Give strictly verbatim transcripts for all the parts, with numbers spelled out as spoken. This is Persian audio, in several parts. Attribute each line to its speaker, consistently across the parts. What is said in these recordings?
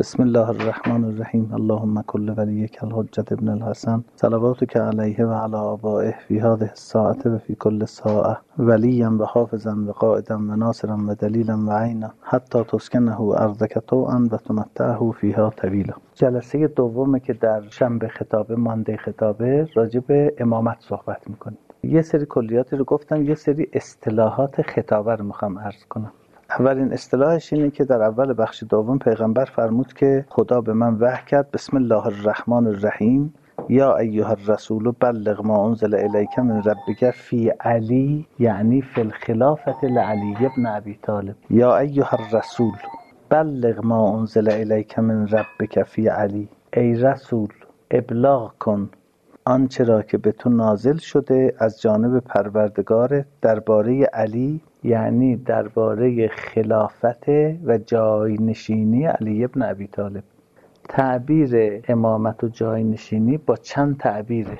Speaker 1: بسم الله الرحمن الرحیم. اللهم کل ولیک الحجة ابن الحسن صلواتک علیه و علی آبائه فی هذه الساعة و فی کل ساعة ولیا و حافظا و قائدا و ناصرا و دلیلا و عینا حتی تسکنه ارضک طوعا و تمتعه فیها طویلا. جلسه دومه که در شنبه خطابه مانده خطابه راجع به امامت صحبت میکنیم. یه سری کلیاتی رو گفتم، یه سری اصطلاحات خطابه رو میخوام عرض کنم. اولین اصطلاحش اینه که در اول بخش دوم پیغمبر فرمود که خدا به من وحی کرد بسم الله الرحمن الرحیم یا ایها الرسول بلغ ما انزل الیک من ربک فی علی، یعنی فی الخلافة لعلی ابن ابی طالب. یا ایها الرسول بلغ ما انزل الیک من ربک فی علی، ای رسول ابلاغ کن آنچه را که به تو نازل شده از جانب پروردگار درباره علی، یعنی درباره خلافت و جاینشینی علی ابن ابی طالب. تعبیر امامت و جاینشینی با چند تعبیره: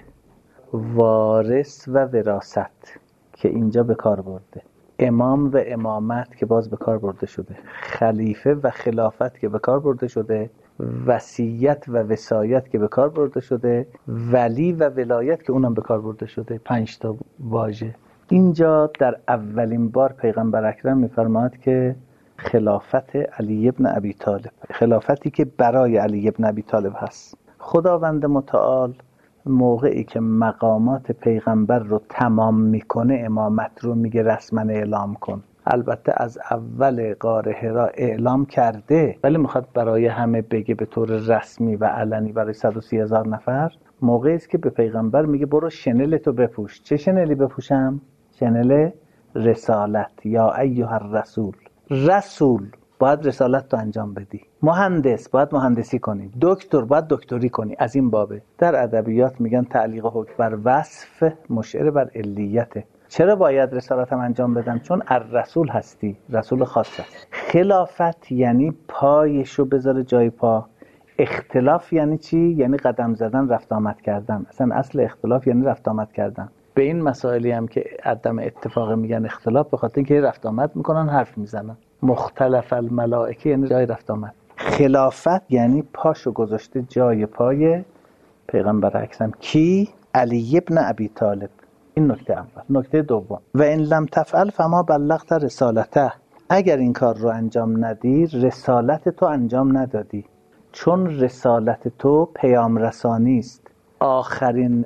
Speaker 1: وارث و وراثت که اینجا به کار برده، امام و امامت که باز به کار برده شده، خلیفه و خلافت که به کار برده شده، وصیت و وصایت که به کار برده شده، ولی و ولایت که اونم به کار برده شده. پنج تا واژه. اینجا در اولین بار پیغمبر اکرم میفرماید که خلافت علی ابن ابی طالب، خلافتی که برای علی ابن ابی طالب هست. خداوند متعال موقعی که مقامات پیغمبر رو تمام میکنه امامت رو میگه رسما اعلام کن. البته از اول غار حرا اعلام کرده، ولی میخواد برای همه بگه به طور رسمی و علنی برای صد و سی هزار نفر. موقعی است که به پیغمبر میگه برو شنل تو بپوش. چه شنلی بپوشم؟ شنل رسالت. یا ایها الرسول، رسول باید رسالت تو انجام بدی، مهندس باید مهندسی کنی، دکتر باید دکتری کنی. از این بابه در ادبیات میگن تعلیق حکم بر وصف مشعر بر علیته. چرا باید رسالتم انجام بدم؟ چون الرسول هستی، رسول خاص است. خلافت یعنی پایشو بذاره جای پا. اختلاف یعنی چی؟ یعنی قدم زدن، رفت آمد کردن. اصلا اصل اختلاف یعنی رفت آمد کردن. به این مسائلی هم که عدم اتفاق میگن اختلاف، به خاطر اینکه رفت آمد میکنن، حرف میزنن. مختلف الملائکه یعنی جای رفت آمد. خلافت یعنی پاشو گذاشته جای پای پیغمبر اکرم. کی؟ علی ابن ابی طالب. این نکته اول. نکته دوم: و ان لم تفعل فما بلغت رسالته، اگر این کار رو انجام ندی رسالت تو انجام ندادی، چون رسالت تو پیام رسانی است. آخرین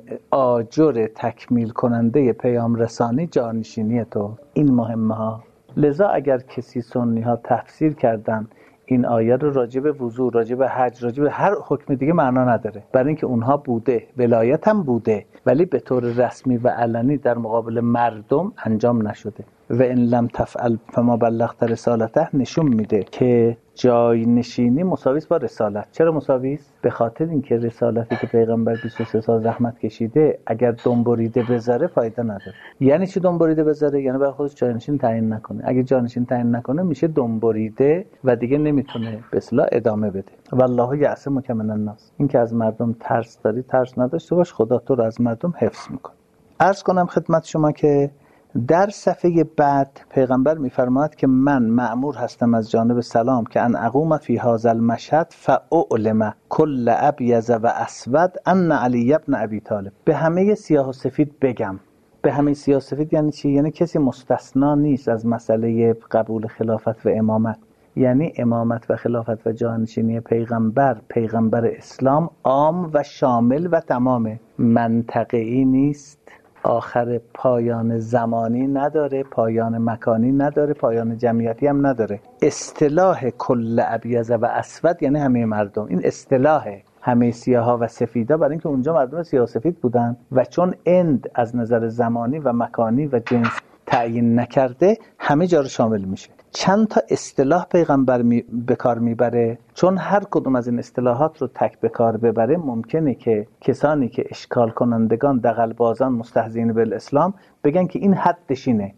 Speaker 1: آجر تکمیل کننده پیام رسانی جانشینی تو. این مهمه ها. لذا اگر کسی سنی ها تفسیر کردن این آیه رو راجع به وضو، راجع به حج، راجع به هر حکم دیگه معنا نداره، برای اینکه اونها بوده، ولایت هم بوده، ولی به طور رسمی و علنی در مقابل مردم انجام نشده. و ان لم تفعل فما بلغت رسالته نشون میده که جای نشینی مساوی است با رسالت. چرا مساوی است؟ به خاطر اینکه رسالتی که پیغمبر بیست و سه سال زحمت کشیده اگر دم بریده بذاره فایده نداره. یعنی چی دم بریده بذاره؟ یعنی برای خودش جانشین تعیین نکنه. اگه جانشین تعیین نکنه میشه دم بریده و دیگه نمیتونه به اصطلاح ادامه بده. والله یعصمک من الناس. این که از مردم ترس داری، ترس نداشته باش، خدا تو رو از مردم حفظ میکنه. عرض کنم خدمت شما که در صفحه بعد پیغمبر میفرماید که من مأمور هستم از جانب سلام که ان اقوم فی هذا المشهد فاعلم کل ابیض و اسود ان علی ابن ابی طالب. به همه سیاه و سفید بگم. به همه سیاه و سفید یعنی چی؟ یعنی کسی مستثنا نیست از مسئله قبول خلافت و امامت. یعنی امامت و خلافت و جانشینی پیغمبر، پیغمبر اسلام، عام و شامل و تمامه. منطقه‌ای نیست، آخر پایان زمانی نداره، پایان مکانی نداره، پایان جمعیتی هم نداره. اصطلاح کل ابیض و اسود یعنی همه مردم. این اصطلاح همه سیاها و سفیدا، برای اینکه اونجا مردم سیاه و سفید بودن و چون اند از نظر زمانی و مکانی و جنس تعیین نکرده همه جا رو شامل میشه. چند تا اصطلاح پیغمبر می به کار میبره، چون هر کدوم از این اصطلاحات رو تک به کار ببره ممکنه که کسانی که اشکال کنندگان، دغل‌بازان، مستهزئین بالاسلام بگن که این حدش اینه.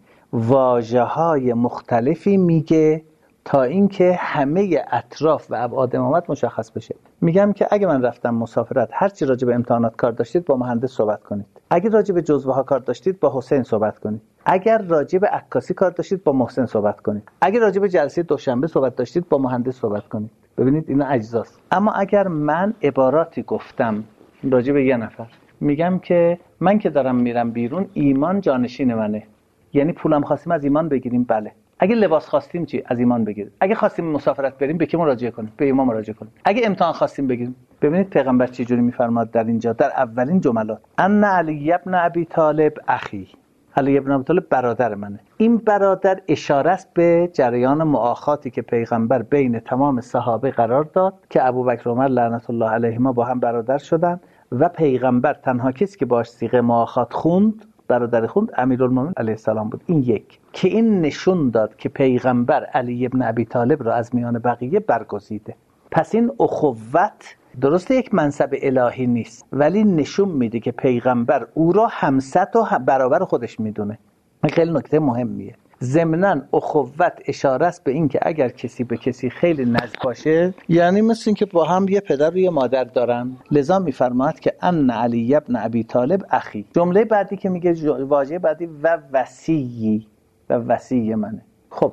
Speaker 1: واژه‌های مختلفی میگه تا اینکه همه اطراف و ابعاد امامت مشخص بشه. میگم که اگه من رفتم مسافرت، هر چی راجع به امتحانات کار داشتید با مهندس صحبت کنید. اگه راجع به جزوه ها کار داشتید با حسین صحبت کنید. اگر راجع به عکاسی کار داشتید با محسن صحبت کنید. اگه راجع به جلسه دوشنبه صحبت داشتید با مهندس صحبت کنید. ببینید اینا اجزاست. اما اگر من عباراتی گفتم راجع به یه نفر، میگم که من که دارم میرم بیرون ایمان جانشین منه، یعنی پولم خواستیم از ایمان بگیریم، بله. اگه لباس خواستیم چی؟ از ایمان بگیریم. اگه خواستیم مسافرت بریم به کی مراجعه کنیم؟ به ایمان مراجعه کنیم. اگه امتحان خواستیم بگیریم. ببینید پیغمبر چه جوری میفرماد در اینجا در اولین جملات، ان علی ابن ابی طالب اخی، علی ابن ابی طالب برادر منه. این برادر اشاره است به جریان مؤاخاتی که پیغمبر بین تمام صحابه قرار داد که ابوبکر و عمر لعنت الله علیهما با هم برادر شدن و پیغمبر تنها کسی که باش صیغه مؤاخات خوند، برادر خوند، امیرالمومنین علیه السلام بود. این یک که این نشون داد که پیغمبر علی ابن ابی طالب را از میان بقیه برگزیده. پس این اخوت درسته یک منصب الهی نیست، ولی نشون میده که پیغمبر او را همسط و برابر خودش میدونه. این خیلی نکته مهمیه. ضمناً اخوت اشاره است به این که اگر کسی به کسی خیلی نزدیک باشه، یعنی مثل این که با هم یه پدر و یه مادر دارن، لذا میفرماید که ان علی ابن ابی طالب اخی. جمله بعدی که میگه، واژه بعدی و وصی، و وصی منه. خب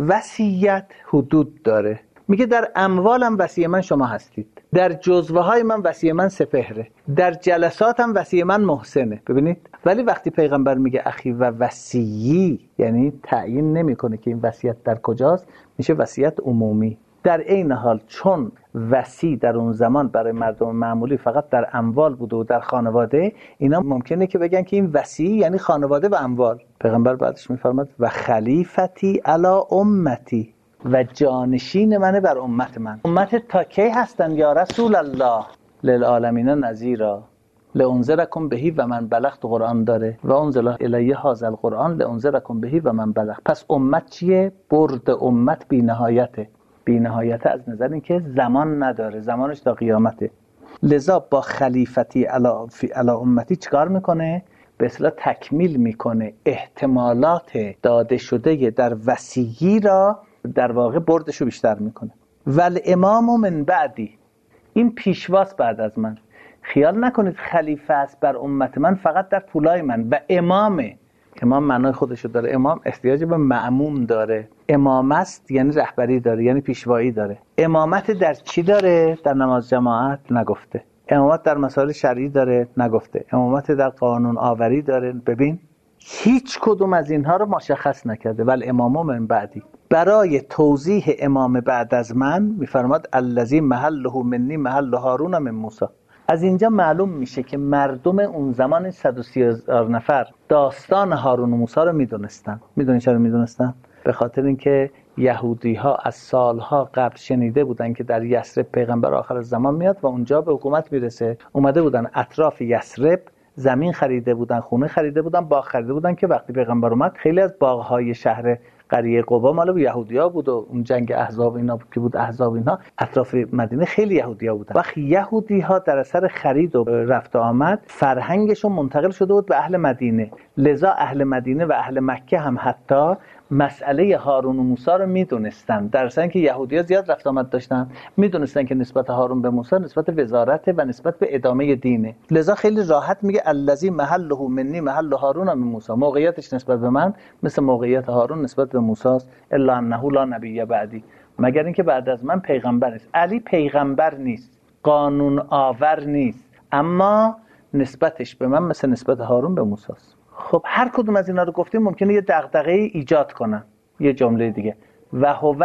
Speaker 1: وصیت حدود داره، میگه در اموالم وصی من شما هستید، در جزوه های من وصی من سپهره، در جلساتم وصی من محسنه. ببینید، ولی وقتی پیغمبر میگه اخی و وصی، یعنی تعیین نمیکنه که این وصیت در کجاست، میشه وصیت عمومی. در این حال چون وصی در اون زمان برای مردم معمولی فقط در اموال بوده و در خانواده، اینا ممکنه که بگن که این وصی یعنی خانواده و اموال. پیغمبر بعدش میفرماد و خلیفتی علی امتی، و جانشین منه بر امت من. امت تا کی هستن یا رسول الله؟ للعالمین نذیرا لانذرکم بهی و من بلغت. قرآن داره و انزل الیه هذا القرآن لانذرکم بهی و من بلغ. پس امت چیه؟ برد امت بی نهایته. بی نهایته از نظر اینکه زمان نداره، زمانش تا قیامته. لذا با خلیفتی علی علی امتی چیکار میکنه؟ به اصطلاح تکمیل میکنه احتمالات داده شده در وصیی را، در واقع بردشو بیشتر میکنه. ول امام من بعدی، این پیشواست بعد از من. خیال نکنید خلیفه است بر امت من فقط در طولای من. و امامه، امام معنای خودشو داره. امام احتیاج به مأموم داره. امام است یعنی رهبری داره، یعنی پیشوایی داره. امامت در چی داره؟ در نماز جماعت نگفته. امامت در مسائل شرعی داره نگفته. امامت در قانون آوری داره. ببین هیچ کدوم از اینها رو مشخص نکرده. ول امام من بعدی، برای توضیح امام بعد از من میفرماد الذی محله منی محل هارون من موسی. از اینجا معلوم میشه که مردم اون زمان صد و سی هزار نفر داستان هارون و موسی رو میدونستن. میدونین چرا میدونستن؟ به خاطر اینکه یهودی ها از سالها قبل شنیده بودن که در یثرب پیغمبر آخر زمان میاد و اونجا به حکومت میرسه. اومده بودن اطراف یثرب زمین خریده بودن، خونه خریده بودن، باغ خریده بودن که وقتی پیغمبر اومد خیلی از باغ‌های شهر قریه قبا مال یهودی‌ها بود و اون جنگ احزاب اینا که بود، احزاب اینا اطراف مدینه خیلی یهودی‌ها بودن. وقتی یهودی‌ها در اثر خرید و رفت و آمد فرهنگشون منتقل شده بود به اهل مدینه، لذا اهل مدینه و اهل مکه هم حتی مسئله هارون و موسی رو میدونستن. در اصل که یهودی‌ها زیاد رفت آمد داشتن، میدونستن که نسبت هارون به موسی نسبت وزارت و نسبت به ادامه دینه. لذا خیلی راحت میگه الذی محله منی محل هارون من موسی. موقعیتش نسبت به من مثل موقعیت هارون نسبت به موسی است. الا انه لا نبی بعدی، مگر اینکه بعد از من پیغمبر نیست. علی پیغمبر نیست، قانون آور نیست، اما نسبتش به من مثل نسبت هارون به موسی است. خب هر کدوم از اینا رو گفتیم ممکنه یه دغدغه ایجاد کنن. یه جمله دیگه و هو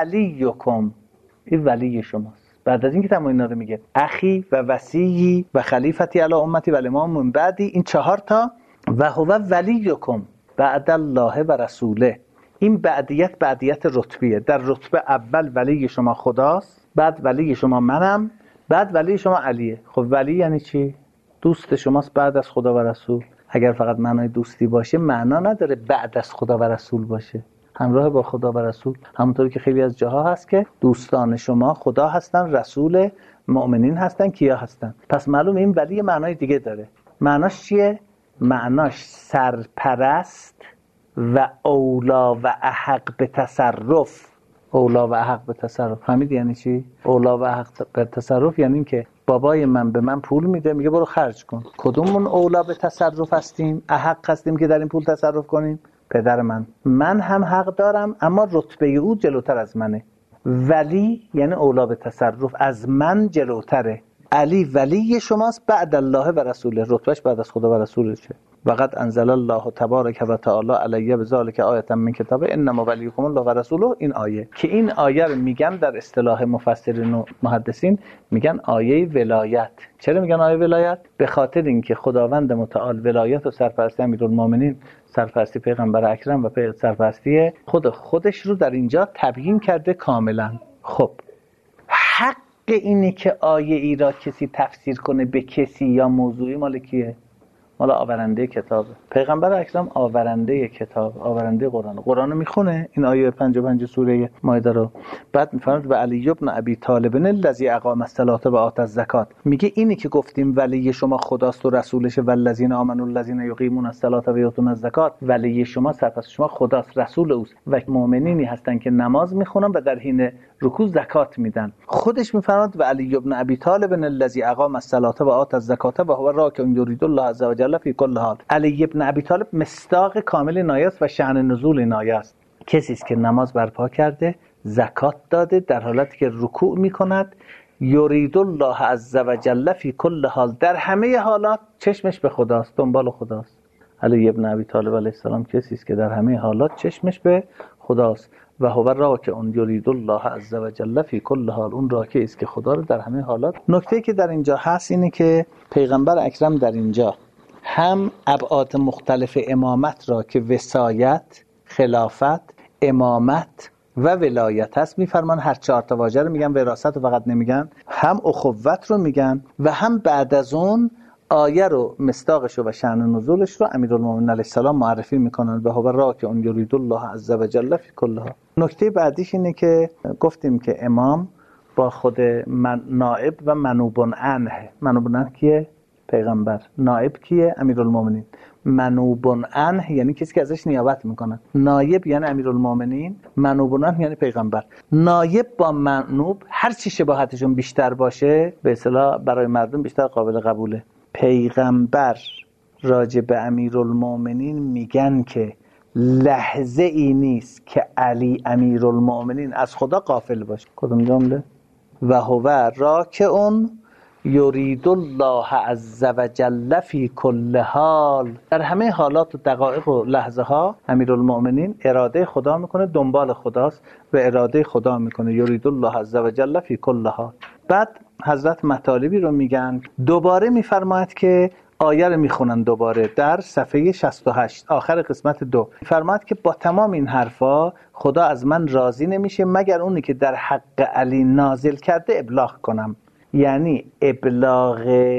Speaker 1: ولیکم، این ولی شماست. بعد از اینکه تمام اینا رو میگه اخی و وصی و خلیفتی علی امتی و امام من بعدی، این چهار تا و هو ولیکم بعد الله و رسوله. این بعدیت بعدیت رتبیه. در رتبه اول ولی شما خداست، بعد ولی شما منم، بعد ولی شما علیه. خب ولی یعنی چی؟ دوست شماست بعد از خدا و رسول. اگر فقط معنای دوستی باشه معنا نداره بعد از خدا و رسول باشه، همراه با خدا و رسول. همونطوری که خیلی از جاها هست که دوستان شما خدا هستن، رسول مؤمنین هستن، کیا هستن. پس معلومه این ولی معنای دیگه داره. معناش چیه؟ معناش سرپرست و اولا و احق به تصرف. اولا و احق به تصرف فهمید یعنی چی؟ اولا و احق به تصرف یعنی این که بابای من به من پول میده، میگه برو خرج کن. کدومون اولا به تصرف هستیم؟ احق هستیم که در این پول تصرف کنیم؟ پدر من. من هم حق دارم اما رتبه او جلوتر از منه. ولی یعنی اولا به تصرف، از من جلوتره. علی ولی شماست بعد الله و رسوله، رتبهش بعد از خدا و رسولشه. وقد انزل الله تبارک و تعالی علیه بذالک آیه من کتابه انما ولیکم الله و رسوله. این آیه که این آیه رو میگن در اصطلاح مفسرین و محدثین میگن آیه ولایت. چرا میگن آیه ولایت؟ به خاطر اینکه خداوند متعال ولایت و سرپرستی امیرالمومنین، سرپرستی پیغمبر اکرم و سرپرستی خود خودش رو در اینجا تبیین کرده کاملا. خب حق اینه که آیه ای را کسی تفسیر کنه به کسی یا موضوعی مال کیه؟ مال آورنده کتاب. پیغمبر اکرم آورنده کتاب، آورنده قرآن. قرآن رو میخونه، این آیه پنجاه و پنج سوره مائده رو. بعد میفرماد و علی ابن ابی طالب الذی اقام الصلاة و آت الزکات. میگه اینی که گفتیم ولی شما خداست و رسولشه، والذین آمنوا الذین یقیمون الصلاة و یؤتون الزکات. ولی شما سرپرست شما خداست، رسول اوست و مؤمنینی هستن که نماز میخونن و در حین رکوع زکات میدن. خودش میفرماد و علی ابن ابی طالب الذی اقام الصلاة و آت الزکات و هو راکع یرید الله عز وجل فی کل حال. علی ابن ابی طالب مصداق کامل این آیه است و شأن نزول این آیه است. کسی است که نماز برپا کرده، زکات داده، در حالتی که رکوع میکند، یرید الله عز وجل فی کل حال، در همه حالات چشمش به خداست، دنبال خداست. علی ابن ابی طالب علیه السلام کسی است که در همه حالات چشمش به خداست و هو راکع یرید الله عز وجل فی کل حال. اون راکع است که خدا رو در همه حالات. نکته که در اینجا هست اینه که پیغمبر اکرم در اینجا هم ابعاد مختلف امامت را که وصایت، خلافت، امامت و ولایت هست میفرمان. هر چهار تا واژه رو میگن، وراثت رو فقط نمیگن، هم اخوت رو میگن و هم بعد از اون آیه رو مصداقش و شأن نزولش رو امیرالمومنین علیه السلام معرفی میکنن به هو راکع یرید الله عز وجل فی کل حال. نکته بعدیش اینه که گفتیم که امام با خود من نائب و منوب عنه. منوب عنه کیه؟ پیغمبر. نائب کیه؟ امیرالمومنین. منوب عنه یعنی کسی که ازش نیابت میکنن. نایب یعنی امیرالمومنین، منوب عنه یعنی پیغمبر. نایب با منوب هر چی شباهتشون بیشتر باشه به اصطلاح برای مردم بیشتر قابل قبوله. پیغمبر راجع به امیرالمومنین میگن که لحظه ای نیست که علی امیرالمومنین از خدا غافل باشه. کدوم جمله؟ و هو راکع یرید الله عز وجل فی کل حال. در همه حالات و دقایق و لحظه ها امیرالمومنین اراده خدا میکنه، دنبال خداست و اراده خدا میکنه. یرید الله عز وجل فی کل حال. بعد حضرت مطالبی رو میگن، دوباره میفرماید که آیه رو میخونن دوباره در صفحه شصت و هشت آخر قسمت دو. میفرماید که با تمام این حرفا خدا از من راضی نمیشه مگر اونی که در حق علی نازل کرده ابلاغ کنم. یعنی ابلاغ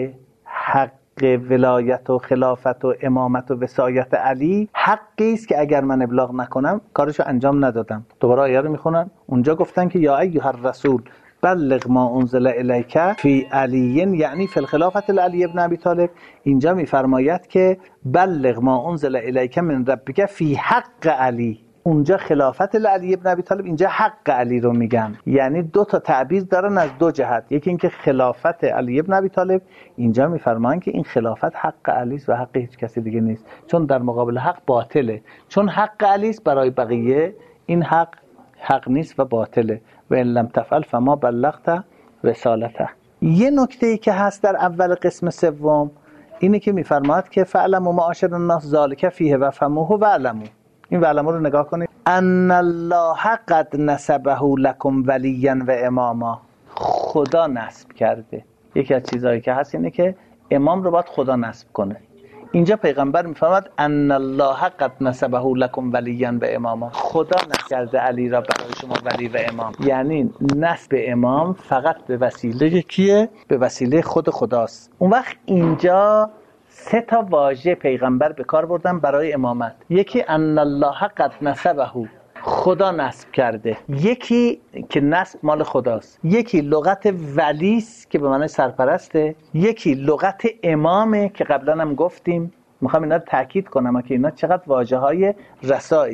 Speaker 1: حق ولایت و خلافت و امامت و وصایت علی حقی است که اگر من ابلاغ نکنم کارشو انجام ندادم. دوباره آیه رو میخونن. اونجا گفتن که یا ایها الرسول بلغ ما انزل الیک فی علی، یعنی فی الخلافت علی ابن ابی طالب. اینجا میفرماید که بلغ ما انزل الیک من ربک فی حق علی. اونجا خلافت علی ابن ابی طالب، اینجا حق علی رو میگن. یعنی دو تا تعبیر دارن از دو جهت. یکی اینکه خلافت علی ابن ابی طالب، اینجا میفرمان که این خلافت حق علی است و حق هیچ کسی دیگه نیست، چون در مقابل حق باطله. چون حق علی است برای بقیه این حق حق نیست و باطله. و ان لم تفعل فما بلغت رسالته. یه نکته ای که هست در اول قسم سوم اینه که میفرماد که فعلموا معاشر الناس ذالک فیه و فهموه و علموا. این علما رو نگاه کنید. ان الله قد نسبه لكم ولیا و اماما. خدا نسب کرده. یکی از چیزایی که هست اینه که امام رو باید خدا نسب کنه. اینجا پیغمبر میفرماد ان الله قد نسبه لكم ولیا و اماما. خدا نسب کرده علی را برای شما ولی و امام. یعنی نسب امام فقط به وسیله کیه؟ به وسیله خود خداست. اون وقت اینجا سه تا واژه پیغمبر به کار بردن برای امامت. یکی ان الله قد نسبه، خدا نسب کرده. یکی که نسب مال خداست. یکی لغت ولیست که به معنی سرپرسته. یکی لغت امامه که قبلا هم گفتیم. میخوام اینا رو تاکید کنم که اینا چقدر واژه‌های رسایی است.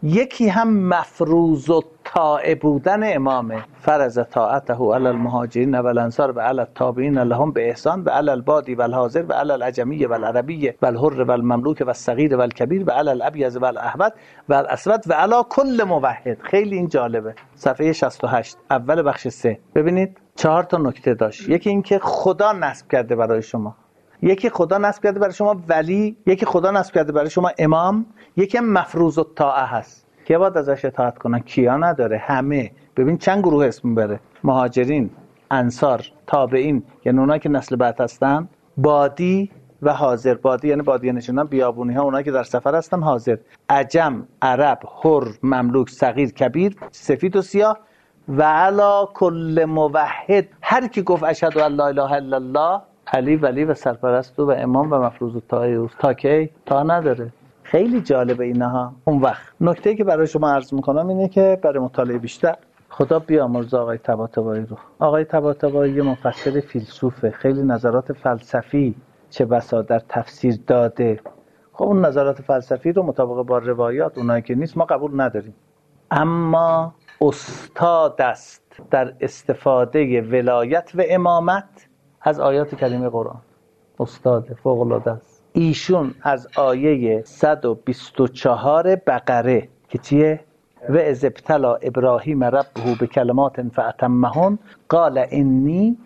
Speaker 1: یکی هم مفروض الطاعه بودن امامه. فرض طاعته علی المهاجرین و الانصار و علی التابعین لهم به احسان و علی البادی و الحاضر و علی العجمی و العربی و الحر و المملوک و الصغیر و الکبیر و علی الابیض و الاحمد و الاسود و علی کل موحد. خیلی این جالبه. صفحه شصت و هشت اول بخش سه. ببینید چهار تا نکته داشت. یکی این که خدا نصب کرده برای شما، یکی خدا نصب کرده برای شما ولی، یکی خدا نصب کرده برای شما امام، یکی مفروض الطاعه هست که باید ازش اطاعت کنن. کیا نداره؟ همه. ببین چند گروه اسم بره: مهاجرین، انصار، تابعین یعنی اونایی که نسل بعد هستن، بادی و حاضر. بادی یعنی بادیه نشینان، بیابونی ها اونایی که در سفر هستن، حاضر، عجم، عرب، حر، مملوک، صغیر، کبیر، سفید و سیاه و علی کل موحد. هر کی گفت اشهد ان لا اله الا الله، علی ولی و سرپرست و امام و مفروض الطاعه اوست. تا کی؟ تا نداره. خیلی جالبه اینها. اون وقت نکته‌ای که برای شما عرض میکنم اینه که برای مطالعه بیشتر خدا بیامرزه آقای طباطبایی رو. آقای طباطبایی یه مفسر فیلسوفه، خیلی نظرات فلسفی چه بسا در تفسیر داده. خب اون نظرات فلسفی رو مطابق با روایات اونایی که نیست ما قبول نداریم، اما استاد است در استفاده ولایت و امامت از آیات کریمه قرآن. استاد فوق العاده است. ایشون از آیه صد و بیست و چهار بقره که چیه؟ و اذ ابتلی ابراهیم ربه بکلمات فاتمهن قال انی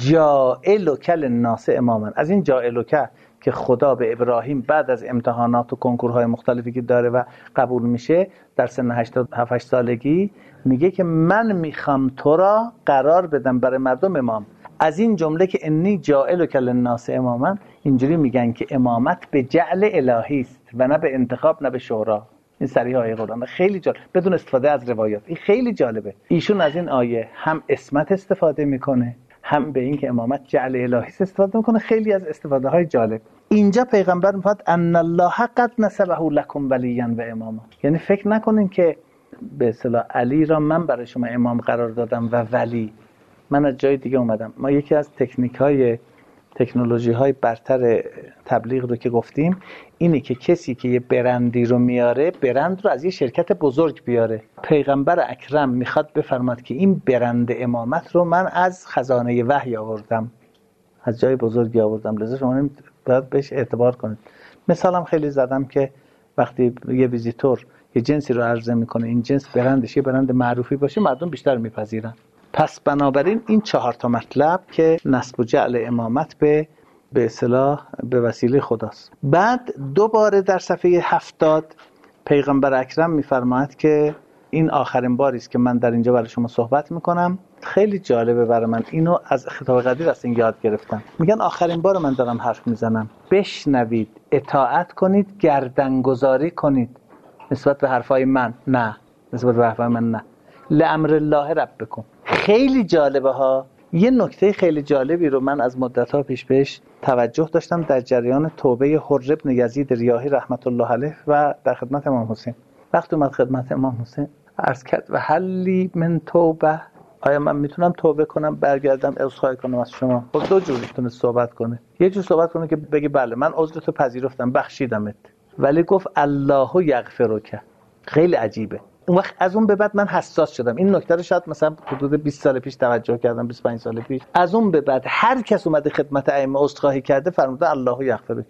Speaker 1: جاعلک للناس اماما. از این جاعلک که خدا به ابراهیم بعد از امتحانات و کنکورهای مختلفی که داره و قبول میشه در سن هشتاد و هفت سالگی میگه که من میخوام تو را قرار بدم برای مردم امام. از این جمله که انی جاعلک للناس اماما، اینجوری میگن که امامت به جعل الهی است و نه به انتخاب نه به شورا. این صریح آیه قرآن خیلی جالب، بدون استفاده از روایات. این خیلی جالبه. ایشون از این آیه هم اسمت استفاده میکنه، هم به این که امامت جعل الهی است استفاده میکنه. خیلی از استفاده های جالب. اینجا پیغمبر میفرماد ان الله قد نصبه لكم ولیا و اماما. یعنی فکر نکنین که به اصطلاح علی را من برای شما امام قرار دادم و ولی. من از جای دیگه اومدم. ما یکی از تکنیک های تکنولوژی های برتر تبلیغ رو که گفتیم اینه که کسی که یه برندی رو میاره، برند رو از یه شرکت بزرگ بیاره. پیغمبر اکرم میخواد بفرماد که این برند امامت رو من از خزانه وحی آوردم، از جای بزرگی آوردم، لذا شما باید بهش اعتبار کنید. مثالم خیلی زدم که وقتی یه ویزیتور یه جنسی رو عرضه میکنه، این جنس برندش یه برند معروفی باشه، مردم بیشتر میپذیرن. پس بنابراین این چهار تا مطلب که نسب و جعل امامت به به اصطلاح به وسیله خداست. بعد دوباره در صفحه هفتاد پیغمبر اکرم میفرماید که این آخرین باری است که من در اینجا برای شما صحبت میکنم. خیلی جالبه برای من، اینو از خطاب قدیر از این یاد گرفتم. میگن آخرین بار من دارم حرف میزنم، بشنوید، اطاعت کنید، گردنگذاری کنید نسبت به حرفای من. نه نسبت به حرفای من نه. لامر الله ربکم. خیلی جالبه ها. یه نکته خیلی جالبی رو من از مدت‌ها پیش بهش توجه داشتم در جریان توبه حر بن یزید ریاحی رحمت الله علیه و در خدمت امام حسین. وقتی اومد خدمت امام حسین عرض کرد و حلی من توبه، آیا من میتونم توبه کنم برگردم عذرخواهی کنم از شما؟ خب دو جور میتونه صحبت کنه. یه جور صحبت کنه که بگی بله من عذرتو پذیرفتم، بخشیدمت، ولی گفت الله یغفرک. خیلی عجیبه. اون وقت از اون به بعد من حساس شدم. این نکته رو شاید مثلا حدود بیست سال پیش توجه کردم، بیست و پنج سال پیش. از اون به بعد هر کس اومده خدمت ائمه عذرخواهی کرده فرموده الله یغفرک.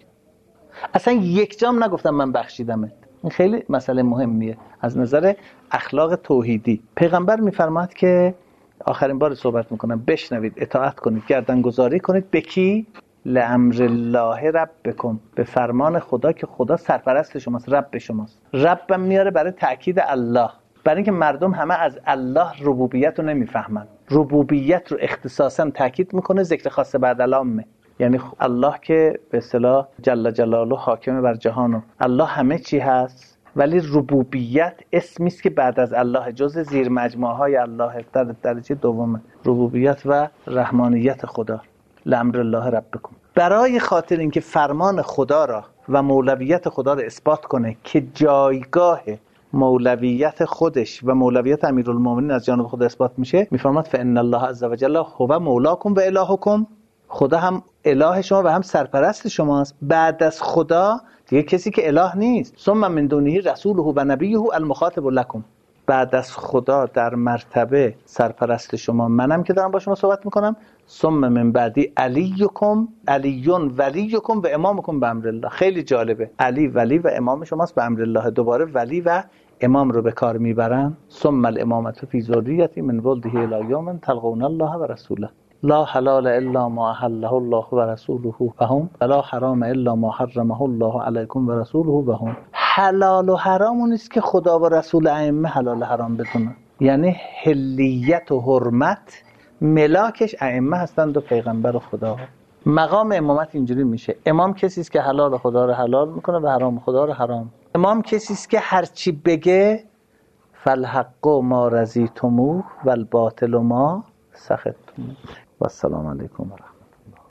Speaker 1: اصلا یک جام نگفتم من بخشیدمت. این خیلی مسئله مهمیه از نظر اخلاق توحیدی. پیغمبر میفرماد که آخرین بار صحبت میکنم، بشنوید، اطاعت کنید، گردنگذاری کنید. به کی؟ لامر الله ربکم، به فرمان خدا که خدا سرپرست شماست، رب شماست. رب میاره برای تأکید الله، برای اینکه مردم همه از الله ربوبیت رو نمیفهمن. ربوبیت رو اختصاصا تأکید میکنه، ذکر خاص بعد الامه. یعنی الله که به اصطلاح جل جلاله حاکم بر جهانو، الله همه چی هست، ولی ربوبیت اسمی است که بعد از الله جزء زیر مجموعه های الله در درجه دومه. ربوبیت و رحمانیت خدا. لامر الله ربکم، برای خاطر اینکه فرمان خدا را و مولویت خدا را اثبات کنه که جایگاه مولویت خودش و مولویت امیرالمومنین از جانب خدا اثبات میشه، میفرماد فان الله عز وجل هو مولاکم و الهکم. خدا هم اله شما و هم سرپرست شماست. بعد از خدا دیگه کسی که اله نیست. ثم من دونه رسوله و نبیه المخاطب لكم، بعد از خدا در مرتبه سرپرست شما منم که دارم با شما صحبت میکنم. ثم من بعدی علیکم علیون ولیکم و امامکم به امر الله. خیلی جالبه، علی ولی و امام شماست به امر الله. دوباره ولی و امام رو به کار میبرن. ثم الامامت فی ذریتی من ولده الی یوم تلقون الله و رسوله لا حلال الا ما احله الله و رسوله وهم ولا حرام الا ما حرمه الله علیکم و رسوله وهم. حلال و حرام اون است که خدا و رسول ائمه حلال حرام بدونن، یعنی حلیت و حرمت ملاکش ائمه هستند و پیغمبر و خدا. مقام امامت اینجوری میشه، امام کسی است که حلال خدا رو حلال میکنه و حرام خدا رو حرام. امام کسی است که هر چی بگه فالحق ما رضیتموه و الباطل ما سخطتموه. و السلام علیکم و رحمت الله.